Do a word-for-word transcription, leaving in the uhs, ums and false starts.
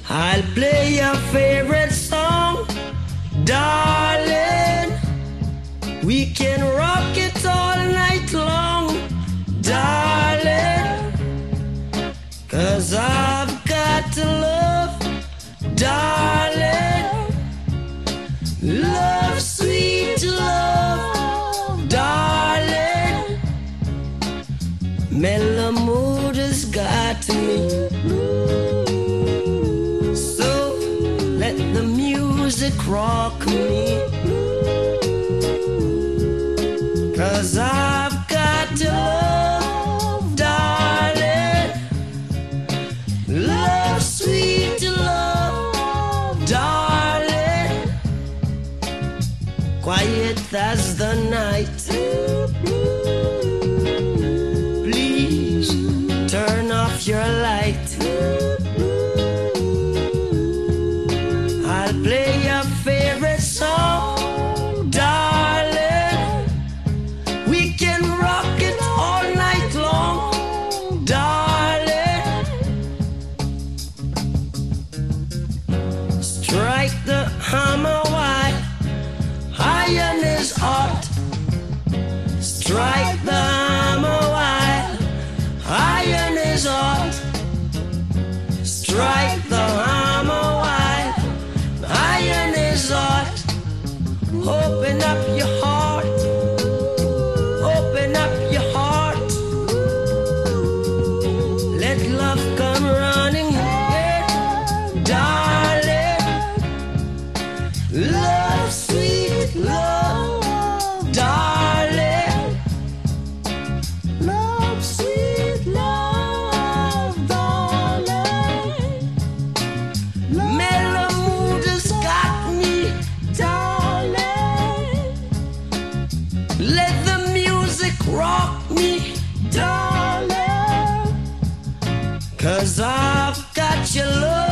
I'll play your favorite song, darling. We can rock it all night long, darling. 'Cause I've got to love, darling. Love, sweet love, darling. Mellow mood has got me. So let the music rock me. 'Cause I've got to love, darling. Love, sweet love, darling. Quiet as the night. Please turn off your light. I'll play your favorite song, darling. We can rock it all night long, darling. Strike the hammer while iron is hot. Strike the hammer while iron is hot. Strike the hammer while iron is hot. Open up your heart. Open up your heart. Let love come running in, darling. Love, sweet love, darling. Love, sweet love, darling. Mellow mood has got me, darling. Let the music rock me, darling. 'Cause I've got your love.